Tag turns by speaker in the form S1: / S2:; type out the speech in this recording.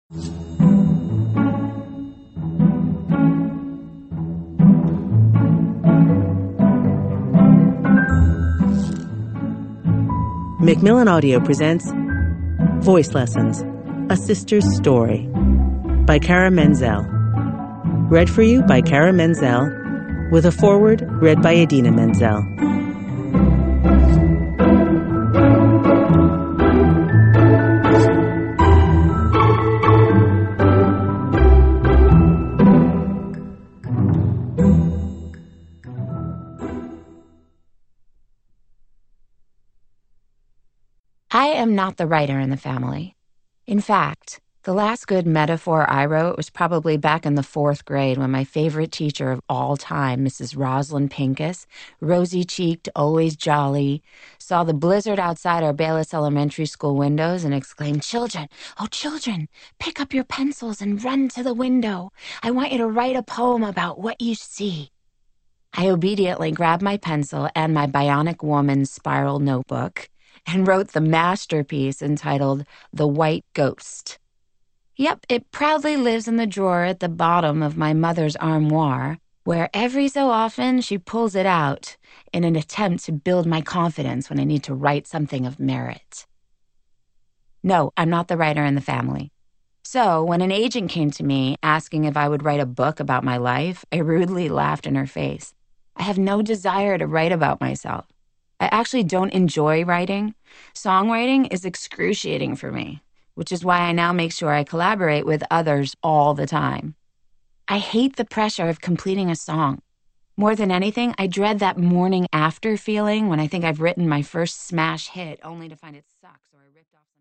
S1: Macmillan Audio presents Voice Lessons, A Sister's Story by Cara Menzel. Read for you by Cara Menzel, with a foreword read by Idina Menzel.
S2: I am not the writer in the family. In fact, the last good metaphor I wrote was probably back in the 4th grade when my favorite teacher of all time, Mrs. Rosalind Pincus, rosy-cheeked, always jolly, saw the blizzard outside our Bayless Elementary School windows and exclaimed, "Children, oh children, pick up your pencils and run to the window. I want you to write a poem about what you see." I obediently grabbed my pencil and my Bionic Woman spiral notebook and wrote the masterpiece entitled The White Ghost. Yep, it proudly lives in the drawer at the bottom of my mother's armoire, where every so often she pulls it out in an attempt to build my confidence when I need to write something of merit. No, I'm not the writer in the family. So when an agent came to me asking if I would write a book about my life, I rudely laughed in her face. I have no desire to write about myself. I actually don't enjoy writing. Songwriting is excruciating for me, which is why I now make sure I collaborate with others all the time. I hate the pressure of completing a song. More than anything, I dread that morning after feeling when I think I've written my first smash hit only to find it sucks or I ripped off